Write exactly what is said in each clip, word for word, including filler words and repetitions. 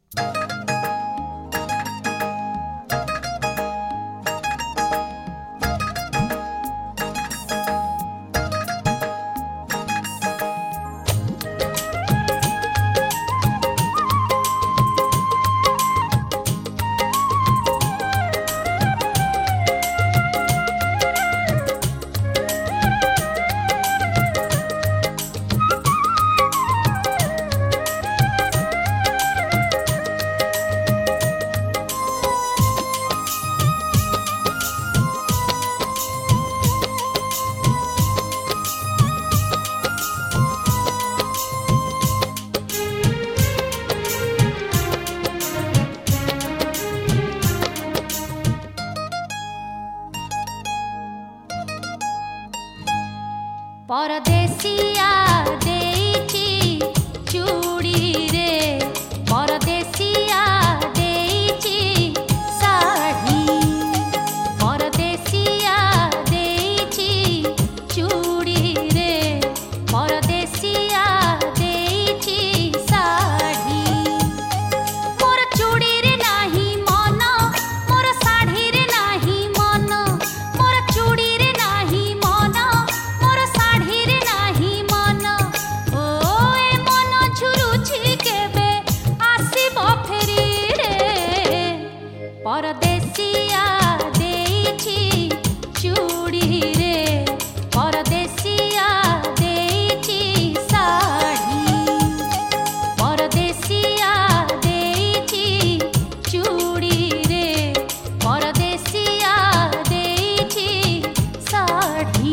परदेसिया देइची चूड़ी रे परदेसिया देइची साड़ी परदेसिया देइची चूड़ी रे परदेसिया देइची साड़ी मोर चूड़ी रे नाही मन मोर साड़ी रे नाही मन मोर चूड़ी रे नाही मन मोर साड़ी रे नाही मन ओ ए मन झुरुछि केबे आसीबो फेरी रे परदेसिया देइछि चूड़ी रे परदेसिया देइछि साड़ी परदेसिया देइछि चूड़ी रे परदेसिया देइछि साड़ी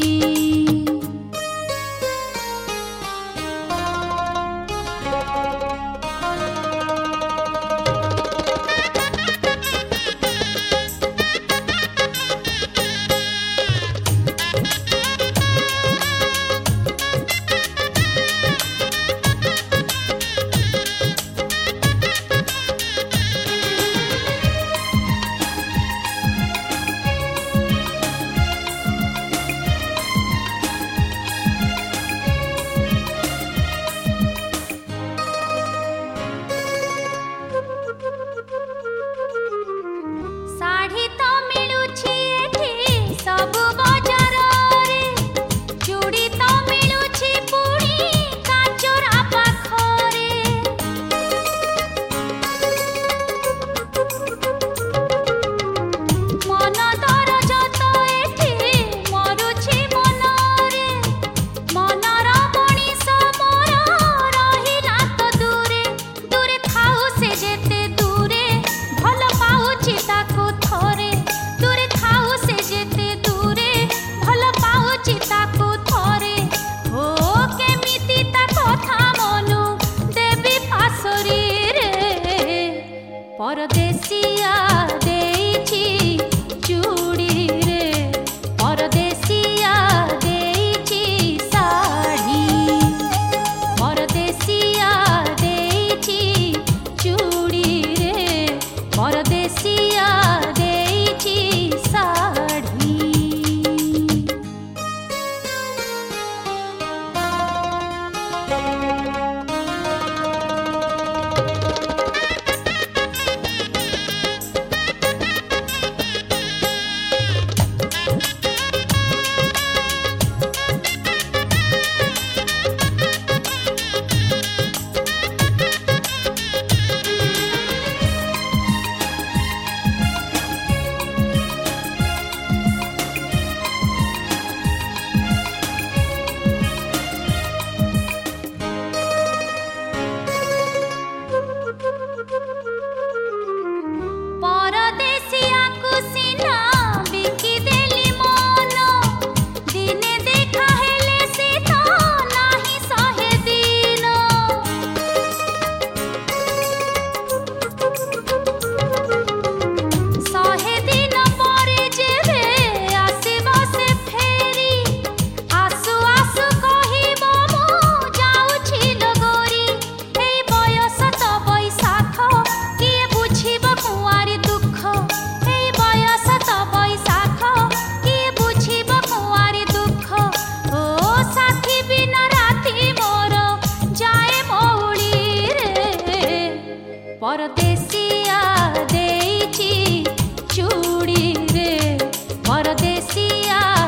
साड़ी तो मिलुछि एठी सब बजार रे चूड़ी तो मिलुछि पुणी काचरा पाखरे मन दरज तो एठी मरुछि मनरे मनर मणिष मोर रहिला तो दूरे दूरे थाउ से जेते दूरे भल पाउछि ताकू थरे दूरे थाउ से जेते दूरे भल पाउछि ताकू थरे ओ केमिति ता कथा मनु देवी पासरी रे परदेसिया देइछि चूड़ी रे परदेसिया देइछि साड़ी परदेसिया देइछि चूड़ी रे परदेसिया देइछि साड़ी परदेसिया देइछि चूड़ी रे परदेसिया